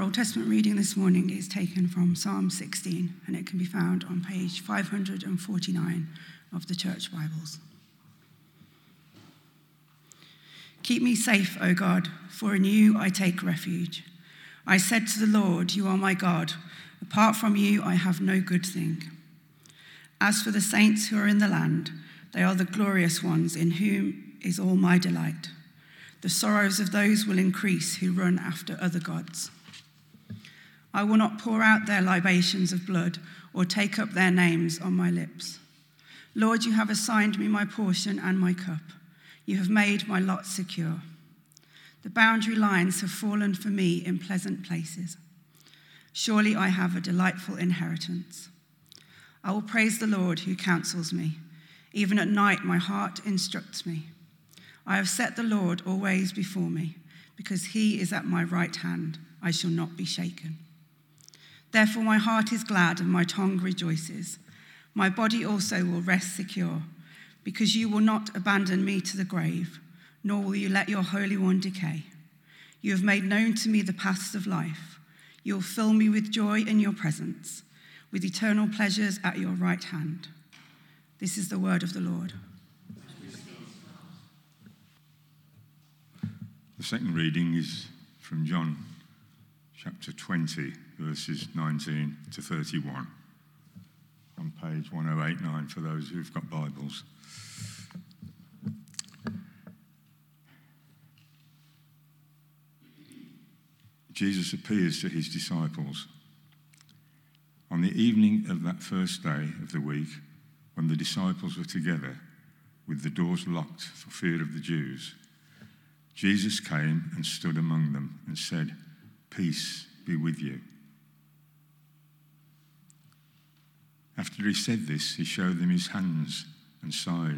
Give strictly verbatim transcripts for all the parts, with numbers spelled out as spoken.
Old Testament reading this morning is taken from Psalm sixteen, and it can be found on page five hundred forty-nine of the Church Bibles. Keep me safe, O God, for in you I take refuge. I said to the Lord, you are my God. Apart from you, I have no good thing. As for the saints who are in the land, they are the glorious ones in whom is all my delight. The sorrows of those will increase who run after other gods. I will not pour out their libations of blood or take up their names on my lips. Lord, you have assigned me my portion and my cup. You have made my lot secure. The boundary lines have fallen for me in pleasant places. Surely I have a delightful inheritance. I will praise the Lord who counsels me. Even at night my heart instructs me. I have set the Lord always before me. Because he is at my right hand, I shall not be shaken. Therefore my heart is glad and my tongue rejoices. My body also will rest secure, because you will not abandon me to the grave, nor will you let your Holy One decay. You have made known to me the paths of life. You will fill me with joy in your presence, with eternal pleasures at your right hand. This is the word of the Lord. The second reading is from John chapter twenty, verses nineteen to thirty-one, on page one oh eight nine for those who've got Bibles. Jesus appears to his disciples. On the evening of that first day of the week, when the disciples were together, with the doors locked for fear of the Jews, Jesus came and stood among them and said, "Peace be with you." After he said this, he showed them his hands and side.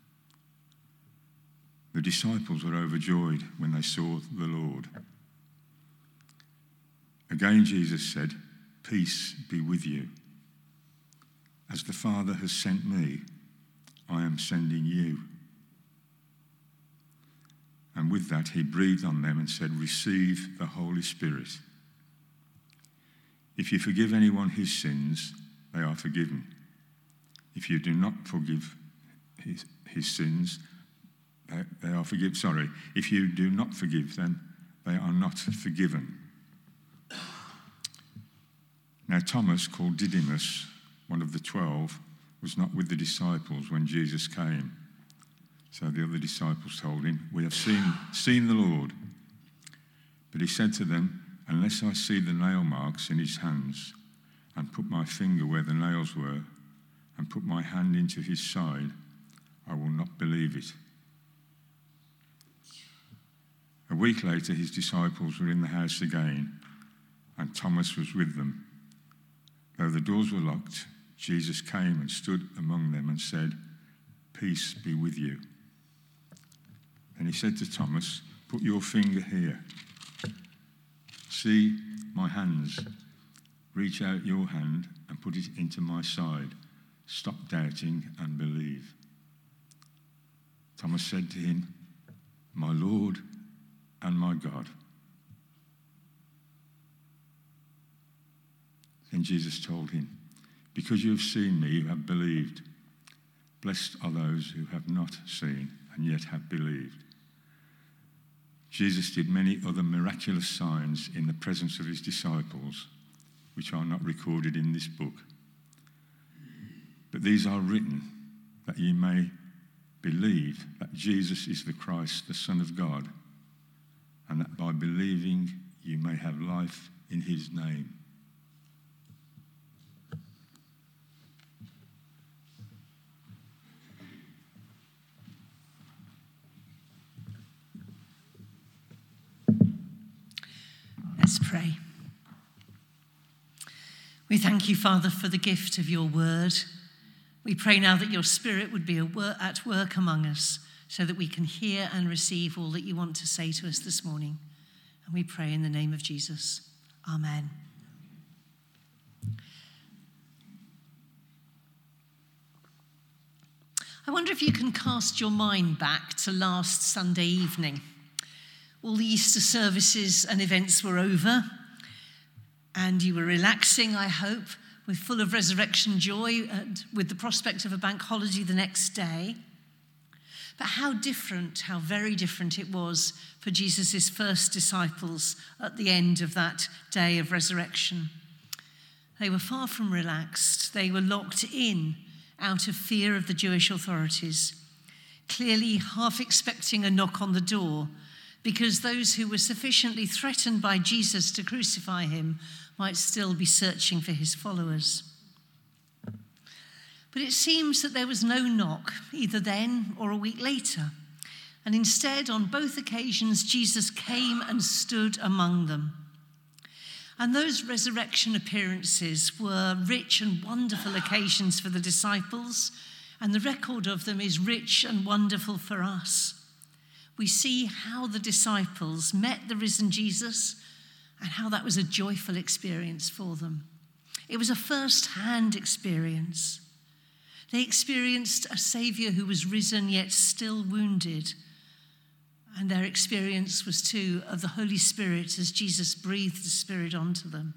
The disciples were overjoyed when they saw the Lord. Again Jesus said, "Peace be with you. As the Father has sent me, I am sending you." And with that he breathed on them and said, "Receive the Holy Spirit. If you forgive anyone his sins, they are forgiven. If you do not forgive his, his sins, they, they are forgiven. Sorry, if you do not forgive them, they are not forgiven." Now Thomas, called Didymus, one of the twelve, was not with the disciples when Jesus came. So the other disciples told him, "We have seen, seen the Lord." But he said to them, "Unless I see the nail marks in his hands, and put my finger where the nails were, and put my hand into his side, I will not believe it." A week later, his disciples were in the house again, and Thomas was with them. Though the doors were locked, Jesus came and stood among them and said, "Peace be with you." And he said to Thomas, "Put your finger here. See my hands. Reach out your hand and put it into my side. Stop doubting and believe." Thomas said to him, "My Lord and my God." Then Jesus told him, "Because you have seen me, you have believed. Blessed are those who have not seen and yet have believed." Jesus did many other miraculous signs in the presence of his disciples, which are not recorded in this book. But these are written that ye may believe that Jesus is the Christ, the Son of God, and that by believing you may have life in his name. Let's pray. We thank you, Father, for the gift of your word. We pray now that your Spirit would be at work among us so that we can hear and receive all that you want to say to us this morning. And we pray in the name of Jesus. Amen. I wonder if you can cast your mind back to last Sunday evening. All the Easter services and events were over, and you were relaxing, I hope, with full of resurrection joy and with the prospect of a bank holiday the next day. But how different, how very different it was for Jesus' first disciples at the end of that day of resurrection. They were far from relaxed. They were locked in out of fear of the Jewish authorities, clearly half expecting a knock on the door, because those who were sufficiently threatened by Jesus to crucify him might still be searching for his followers. But it seems that there was no knock, either then or a week later. And instead, on both occasions, Jesus came and stood among them. And those resurrection appearances were rich and wonderful occasions for the disciples, and the record of them is rich and wonderful for us. We see how the disciples met the risen Jesus and how that was a joyful experience for them. It was a first-hand experience. They experienced a Saviour who was risen yet still wounded. And their experience was too of the Holy Spirit as Jesus breathed the Spirit onto them.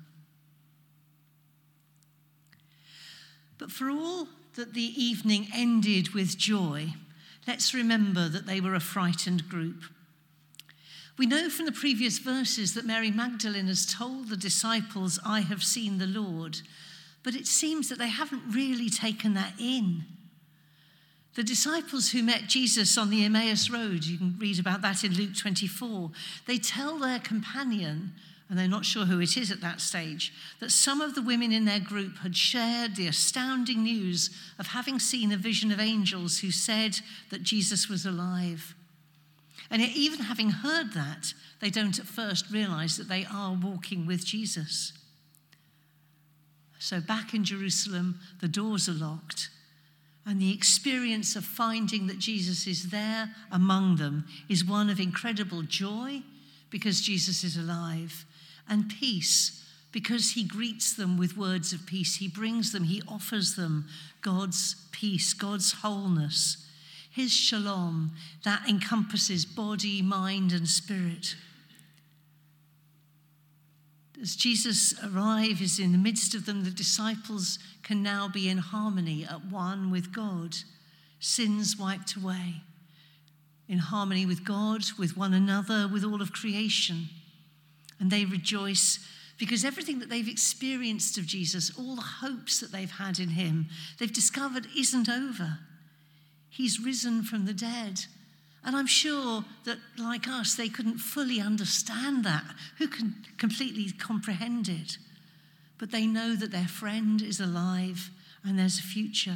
But for all that the evening ended with joy, let's remember that they were a frightened group. We know from the previous verses that Mary Magdalene has told the disciples, "I have seen the Lord," but it seems that they haven't really taken that in. The disciples who met Jesus on the Emmaus Road, you can read about that in Luke twenty-four, they tell their companion, and they're not sure who it is at that stage, that some of the women in their group had shared the astounding news of having seen a vision of angels who said that Jesus was alive. And yet, even having heard that, they don't at first realize that they are walking with Jesus. So back in Jerusalem, the doors are locked, and the experience of finding that Jesus is there among them is one of incredible joy because Jesus is alive, and peace because he greets them with words of peace. He brings them, he offers them God's peace, God's wholeness, his shalom that encompasses body, mind, and spirit. As Jesus arrives in the midst of them, the disciples can now be in harmony, at one with God, sins wiped away, in harmony with God, with one another, with all of creation. And they rejoice because everything that they've experienced of Jesus, all the hopes that they've had in him, they've discovered isn't over. He's risen from the dead. And I'm sure that, like us, they couldn't fully understand that. Who can completely comprehend it? But they know that their friend is alive and there's a future.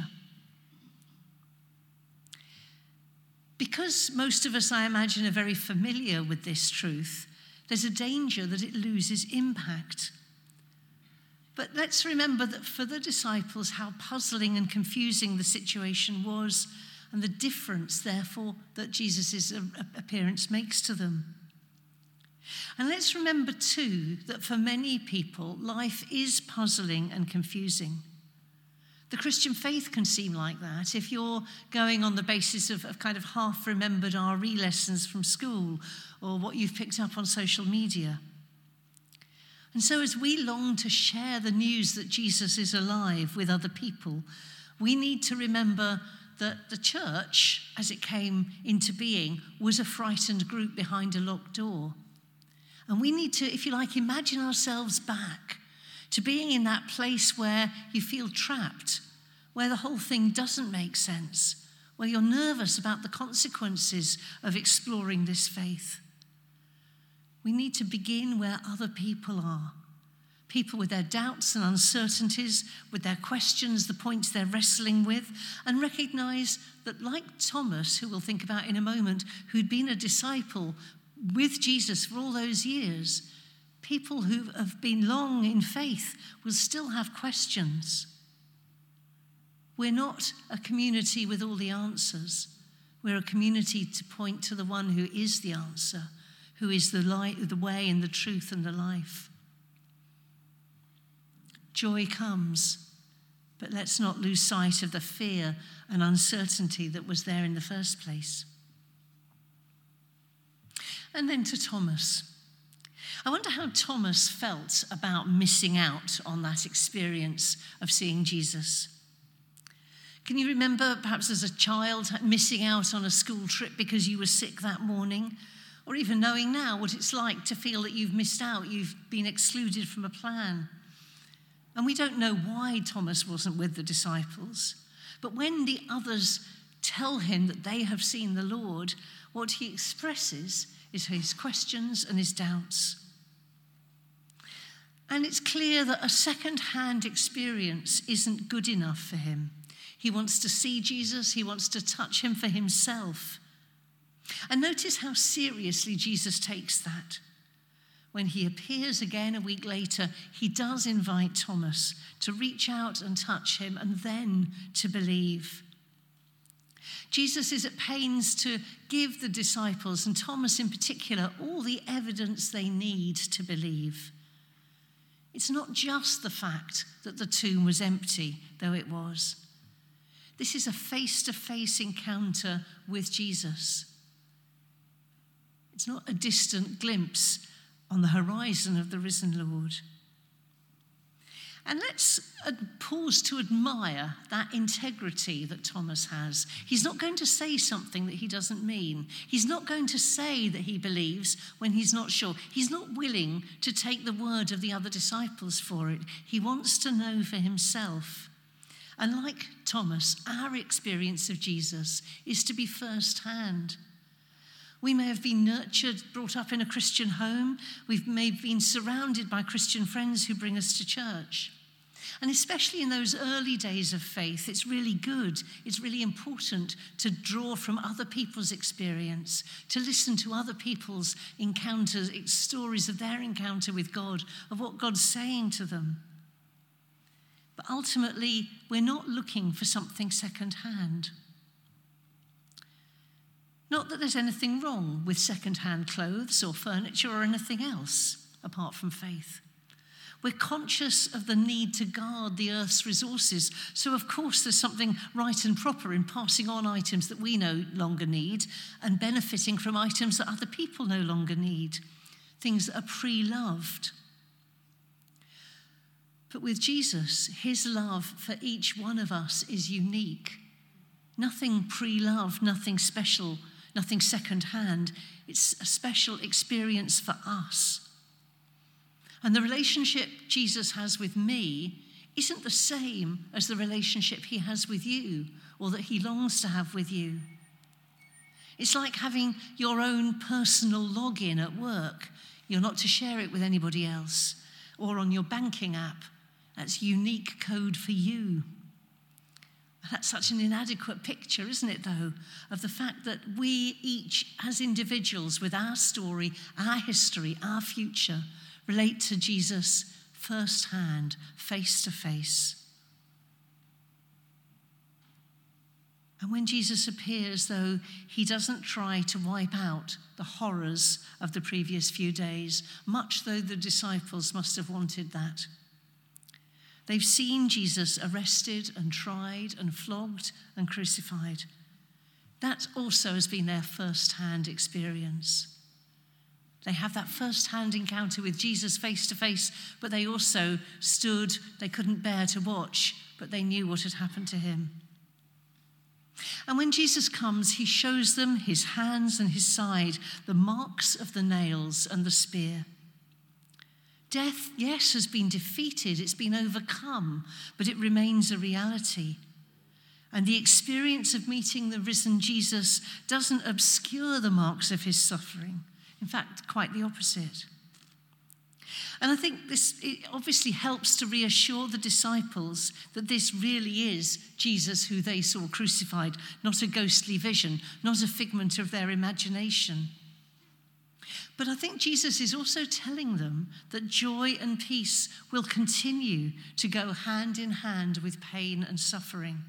Because most of us, I imagine, are very familiar with this truth, there's a danger that it loses impact. But let's remember that for the disciples, how puzzling and confusing the situation was, and the difference, therefore, that Jesus' appearance makes to them. And let's remember, too, that for many people, life is puzzling and confusing. The Christian faith can seem like that if you're going on the basis of, of kind of half-remembered R E lessons from school or what you've picked up on social media. And so as we long to share the news that Jesus is alive with other people, we need to remember that the church, as it came into being, was a frightened group behind a locked door. And we need to, if you like, imagine ourselves back to being in that place where you feel trapped, where the whole thing doesn't make sense, where you're nervous about the consequences of exploring this faith. We need to begin where other people are. People with their doubts and uncertainties, with their questions, the points they're wrestling with, and recognize that, like Thomas, who we'll think about in a moment, who'd been a disciple with Jesus for all those years, people who have been long in faith will still have questions. We're not a community with all the answers. We're a community to point to the one who is the answer, who is the light, the way and the truth and the life. Joy comes, but let's not lose sight of the fear and uncertainty that was there in the first place. And then to Thomas. I wonder how Thomas felt about missing out on that experience of seeing Jesus. Can you remember, perhaps as a child, missing out on a school trip because you were sick that morning? Or even knowing now what it's like to feel that you've missed out, you've been excluded from a plan. And we don't know why Thomas wasn't with the disciples. But when the others tell him that they have seen the Lord, what he expresses is his questions and his doubts. And it's clear that a second-hand experience isn't good enough for him. He wants to see Jesus, he wants to touch him for himself. And notice how seriously Jesus takes that. When he appears again a week later, he does invite Thomas to reach out and touch him and then to believe. Jesus is at pains to give the disciples, and Thomas in particular, all the evidence they need to believe. It's not just the fact that the tomb was empty, though it was. This is a face-to-face encounter with Jesus. It's not a distant glimpse on the horizon of the risen Lord. And let's pause to admire that integrity that Thomas has. He's not going to say something that he doesn't mean. He's not going to say that he believes when he's not sure. He's not willing to take the word of the other disciples for it. He wants to know for himself. And like Thomas, our experience of Jesus is to be first-hand. We may have been nurtured, brought up in a Christian home. We may have been surrounded by Christian friends who bring us to church. And especially in those early days of faith, it's really good, it's really important to draw from other people's experience, to listen to other people's encounters, stories of their encounter with God, of what God's saying to them. But ultimately, we're not looking for something second-hand. Not that there's anything wrong with second-hand clothes or furniture or anything else apart from faith. We're conscious of the need to guard the earth's resources. So, of course, there's something right and proper in passing on items that we no longer need and benefiting from items that other people no longer need, things that are pre-loved. But with Jesus, his love for each one of us is unique. Nothing pre-loved, nothing special, nothing second-hand. It's a special experience for us. And the relationship Jesus has with me isn't the same as the relationship he has with you or that he longs to have with you. It's like having your own personal login at work. You're not to share it with anybody else. Or on your banking app. That's unique code for you. That's such an inadequate picture, isn't it, though, of the fact that we each, as individuals, with our story, our history, our future, relate to Jesus firsthand, face to face. And when Jesus appears, though, he doesn't try to wipe out the horrors of the previous few days, much though the disciples must have wanted that. They've seen Jesus arrested and tried and flogged and crucified. That also has been their first-hand experience. They have that first-hand encounter with Jesus face to face, but they also stood, they couldn't bear to watch, but they knew what had happened to him. And when Jesus comes, he shows them his hands and his side, the marks of the nails and the spear. Death, yes, has been defeated, it's been overcome, but it remains a reality. And the experience of meeting the risen Jesus doesn't obscure the marks of his suffering. In fact, quite the opposite. And I think this it obviously helps to reassure the disciples that this really is Jesus who they saw crucified, not a ghostly vision, not a figment of their imagination. But I think Jesus is also telling them that joy and peace will continue to go hand in hand with pain and suffering.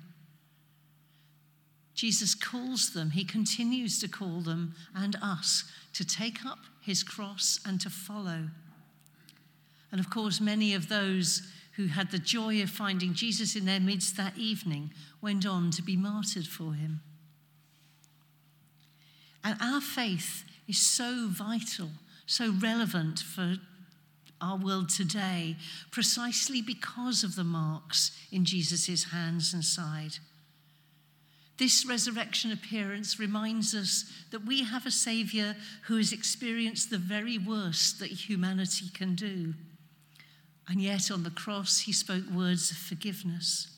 Jesus calls them, he continues to call them and us to take up his cross and to follow. And of course, many of those who had the joy of finding Jesus in their midst that evening went on to be martyred for him. And our faith is so vital so relevant for our world today, precisely because of the marks in Jesus' hands and side. This resurrection appearance reminds us that we have a Saviour who has experienced the very worst that humanity can do. And yet on the cross, he spoke words of forgiveness.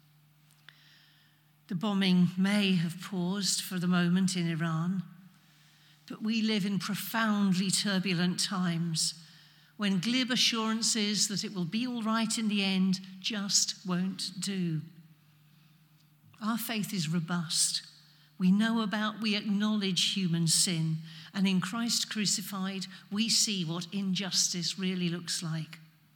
The bombing may have paused for the moment in Iran, but we live in profoundly turbulent times when glib assurances that it will be all right in the end just won't do. Our faith is robust. We know about, we acknowledge human sin, and in Christ crucified, we see what injustice really looks like.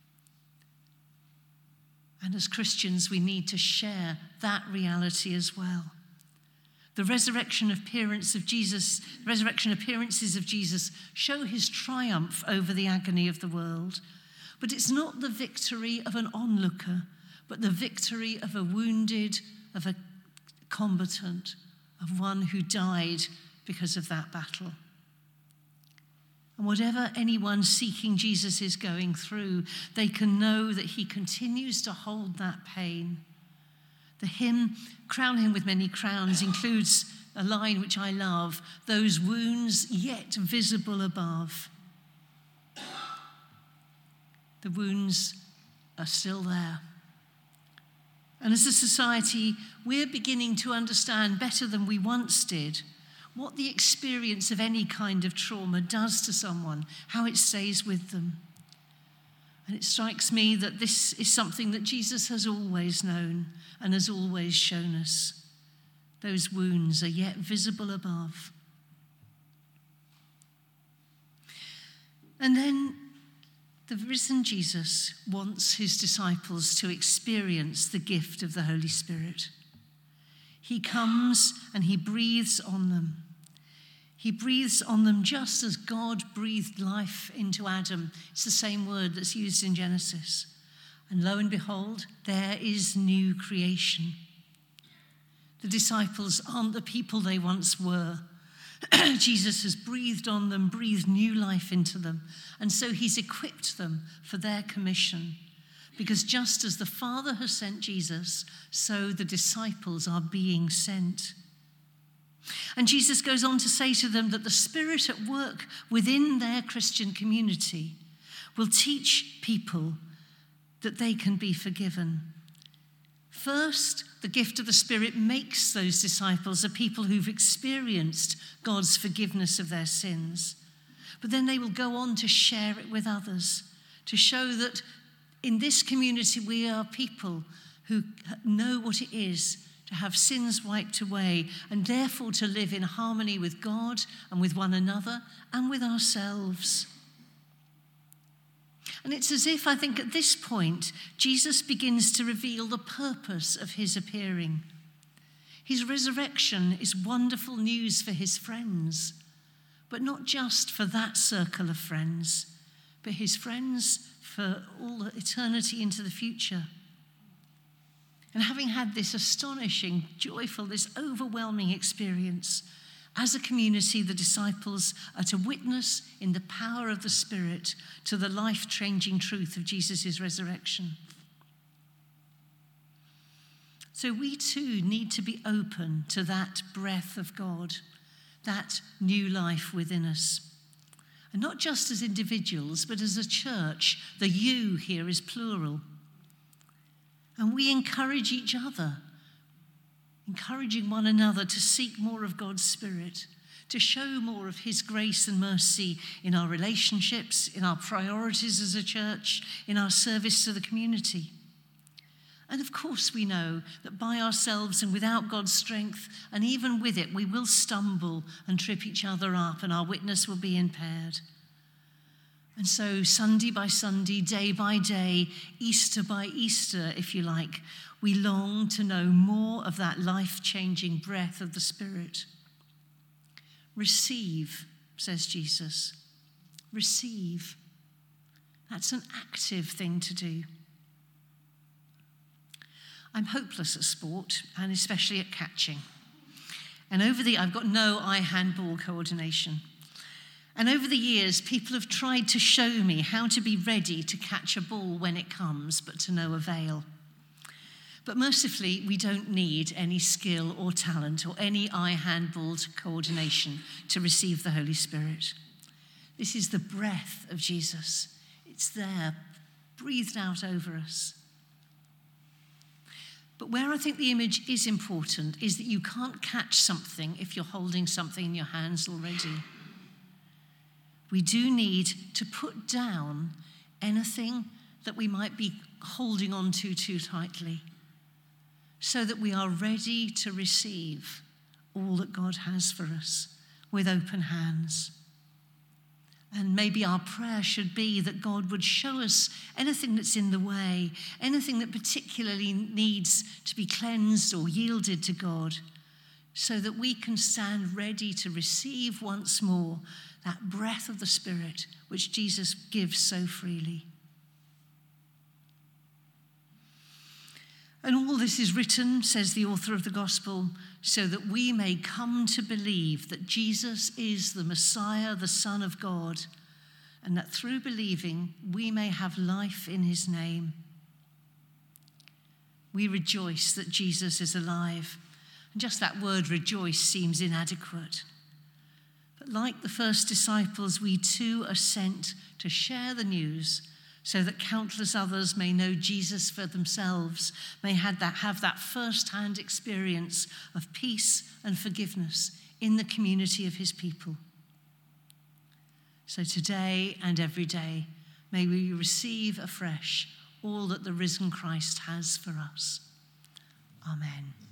And as Christians, we need to share that reality as well. The resurrection appearance of Jesus, resurrection appearances of Jesus show his triumph over the agony of the world. But it's not the victory of an onlooker, but the victory of a wounded, of a combatant, of one who died because of that battle. And whatever anyone seeking Jesus is going through, they can know that he continues to hold that pain. The hymn, Crown Him with Many Crowns, includes a line which I love, those wounds yet visible above. The wounds are still there. And as a society, we're beginning to understand better than we once did what the experience of any kind of trauma does to someone, how it stays with them. And it strikes me that this is something that Jesus has always known and has always shown us. Those wounds are yet visible above. And then the risen Jesus wants his disciples to experience the gift of the Holy Spirit. He comes and he breathes on them. He breathes on them just as God breathed life into Adam. It's the same word that's used in Genesis. And lo and behold, there is new creation. The disciples aren't the people they once were. Jesus has breathed on them, breathed new life into them. And so he's equipped them for their commission. Because just as the Father has sent Jesus, so the disciples are being sent. And Jesus goes on to say to them that the Spirit at work within their Christian community will teach people that they can be forgiven. First, the gift of the Spirit makes those disciples a people who've experienced God's forgiveness of their sins. But then they will go on to share it with others, to show that in this community we are people who know what it is to have sins wiped away, and therefore to live in harmony with God and with one another and with ourselves. And it's as if, I think, at this point, Jesus begins to reveal the purpose of his appearing. His resurrection is wonderful news for his friends, but not just for that circle of friends, but his friends for all eternity into the future. And having had this astonishing, joyful, this overwhelming experience, as a community, the disciples are to witness in the power of the Spirit to the life-changing truth of Jesus' resurrection. So we too need to be open to that breath of God, that new life within us. And not just as individuals, but as a church. The you here is plural. And we encourage each other, encouraging one another to seek more of God's Spirit, to show more of his grace and mercy in our relationships, in our priorities as a church, in our service to the community. And of course we know that by ourselves and without God's strength, and even with it, we will stumble and trip each other up and our witness will be impaired. And so Sunday by Sunday, day by day, Easter by Easter, if you like, we long to know more of that life-changing breath of the Spirit. Receive, says Jesus. Receive. That's an active thing to do. I'm hopeless at sport, and especially at catching. And over the, I've got no eye-handball coordination. And over the years, people have tried to show me how to be ready to catch a ball when it comes, but to no avail. But mercifully, we don't need any skill or talent or any eye-hand-ball coordination to receive the Holy Spirit. This is the breath of Jesus. It's there, breathed out over us. But where I think the image is important is that you can't catch something if you're holding something in your hands already. We do need to put down anything that we might be holding on to too tightly, so that we are ready to receive all that God has for us with open hands. And maybe our prayer should be that God would show us anything that's in the way, anything that particularly needs to be cleansed or yielded to God, so that we can stand ready to receive once more that breath of the Spirit which Jesus gives so freely. And all this is written, says the author of the Gospel, so that we may come to believe that Jesus is the Messiah, the Son of God, and that through believing we may have life in his name. We rejoice that Jesus is alive. And just that word rejoice seems inadequate. But like the first disciples, we too are sent to share the news, so that countless others may know Jesus for themselves, may have that, have that first-hand experience of peace and forgiveness in the community of his people. So today and every day, may we receive afresh all that the risen Christ has for us. Amen.